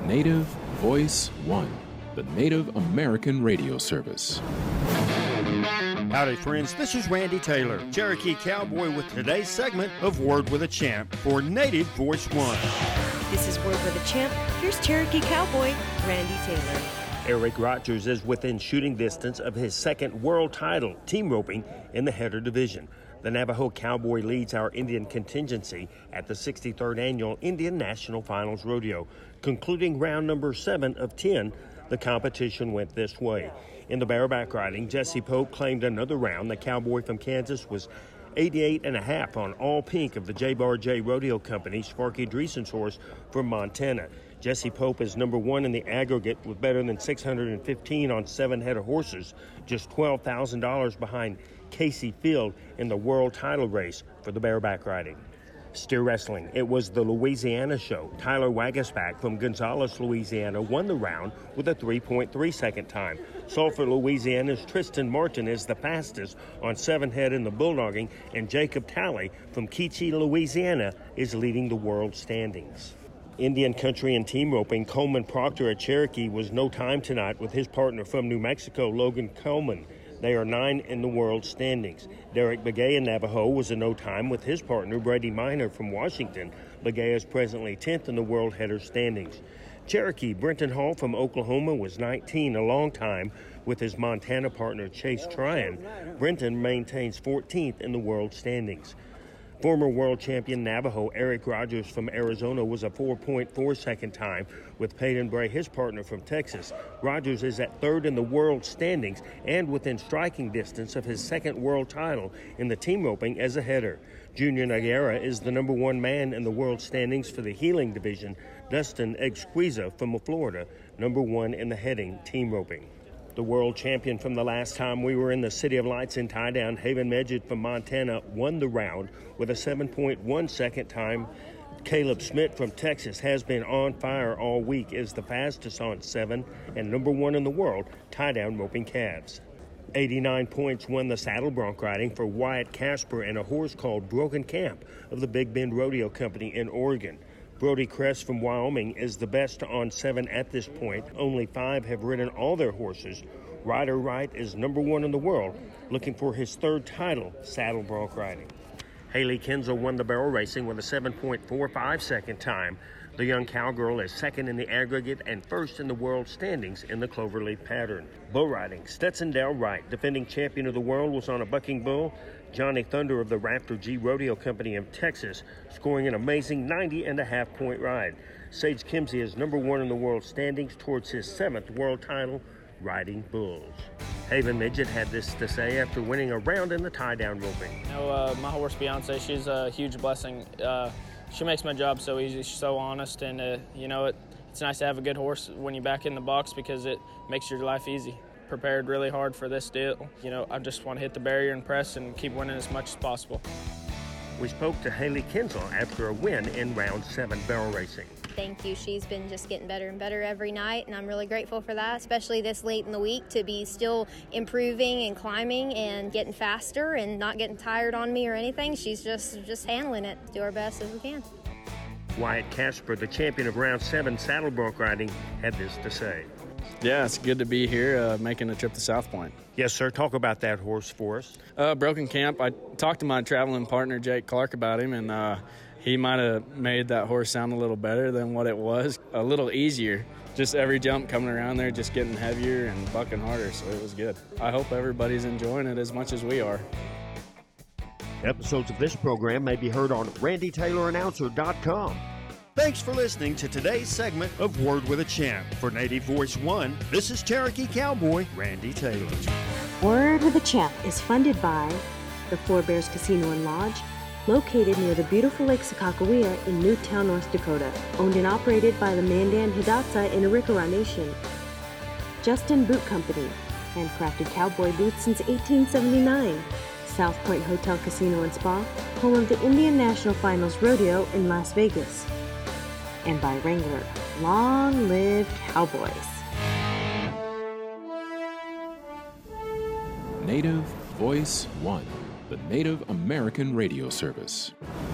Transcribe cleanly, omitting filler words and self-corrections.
Native Voice One, the Native American radio service. Howdy, friends. This is Randy Taylor, Cherokee Cowboy, with today's segment of Word with a Champ for Native Voice One. This is Word with a Champ. Here's Cherokee Cowboy, Randy Taylor. Eric Rogers is within shooting distance of his second world title, team roping, in the header division. The Navajo Cowboy leads our Indian contingency at the 63rd Annual Indian National Finals Rodeo. Concluding round number 7 of 10, the competition went this way. In the bareback riding, Jesse Pope claimed another round. The Cowboy from Kansas was 88.5 on All Pink of the J-Bar J Rodeo Company, Sparky Dreesen's horse from Montana. Jesse Pope is number 1 in the aggregate with better than $615 on 7 head of horses, just $12,000 behind Casey Field in the world title race for the bareback riding. Steer wrestling. It was the Louisiana show. Tyler Wagasback from Gonzales, Louisiana, won the round with a 3.3 second time. Sulphur, Louisiana's Tristan Martin is the fastest on 7 head in the bulldogging, and Jacob Talley from Keechee, Louisiana, is leading the world standings. Indian country and team roping, Coleman Proctor at Cherokee was no time tonight with his partner from New Mexico, Logan Coleman. They are 9 in the world standings. Derek Begay in Navajo was a no time with his partner, Brady Minor from Washington. Begay is presently 10th in the world header standings. Cherokee, Brenton Hall from Oklahoma was 19, a long time with his Montana partner, Chase Tryon. Brenton maintains 14th in the world standings. Former world champion Navajo Eric Rogers from Arizona was a 4.4 second time with Peyton Bray, his partner from Texas. Rogers is at 3rd in the world standings and within striking distance of his second world title in the team roping as a header. Junior Nagara is the number 1 man in the world standings for the heeling division. Dustin Exquiza from Florida, number 1 in the heading team roping. The world champion from the last time we were in the City of Lights in tie-down, Haven Medjid from Montana, won the round with a 7.1 second time. Caleb Smith from Texas has been on fire all week, is the fastest on 7 and number 1 in the world tie-down roping calves. 89 points won the saddle bronc riding for Wyatt Casper and a horse called Broken Camp of the Big Bend Rodeo Company in Oregon. Brody Cress from Wyoming is the best on 7 at this point. Only 5 have ridden all their horses. Ryder Wright is number 1 in the world, looking for his 3rd title, saddle bronc riding. Haley Kinzel won the barrel racing with a 7.45 second time. The young cowgirl is 2nd in the aggregate and 1st in the world standings in the cloverleaf pattern. Bull riding, Stetson Dale Wright, defending champion of the world, was on a bucking bull. Johnny Thunder of the Raptor G Rodeo Company of Texas, scoring an amazing 90.5 point ride. Sage Kimsey is number 1 in the world standings towards his 7th world title, riding bulls. Haven Midget had this to say after winning a round in the tie-down roping. My horse Beyonce, she's a huge blessing. She makes my job so easy. She's so honest, and it's nice to have a good horse when you're back in the box because it makes your life easy. Prepared really hard for this deal. I just want to hit the barrier and press and keep winning as much as possible. We spoke to Haley Kinzel after a win in round 7 barrel racing. Thank you. She's been just getting better and better every night, and I'm really grateful for that, especially this late in the week, to be still improving and climbing and getting faster and not getting tired on me or anything. She's just handling it. Do our best as we can. Wyatt Casper, the champion of round 7 saddle bronc riding, had this to say. Yeah, it's good to be here making a trip to South Point. Yes, sir. Talk about that horse for us. Broken Camp. I talked to my traveling partner, Jake Clark, about him, and he might have made that horse sound a little better than what it was, a little easier. Just every jump coming around there, just getting heavier and bucking harder, so it was good. I hope everybody's enjoying it as much as we are. Episodes of this program may be heard on RandyTaylorAnnouncer.com. Thanks for listening to today's segment of Word with a Champ. For Native Voice One, this is Cherokee Cowboy Randy Taylor. Word with a Champ is funded by the Four Bears Casino and Lodge, located near the beautiful Lake Sakakawea in Newtown, North Dakota. Owned and operated by the Mandan Hidatsa in Arikara Nation. Justin Boot Company, handcrafted cowboy boots since 1879. South Point Hotel, Casino and Spa, home of the Indian National Finals Rodeo in Las Vegas. And by Wrangler, long live Cowboys. Native Voice One, the Native American radio service.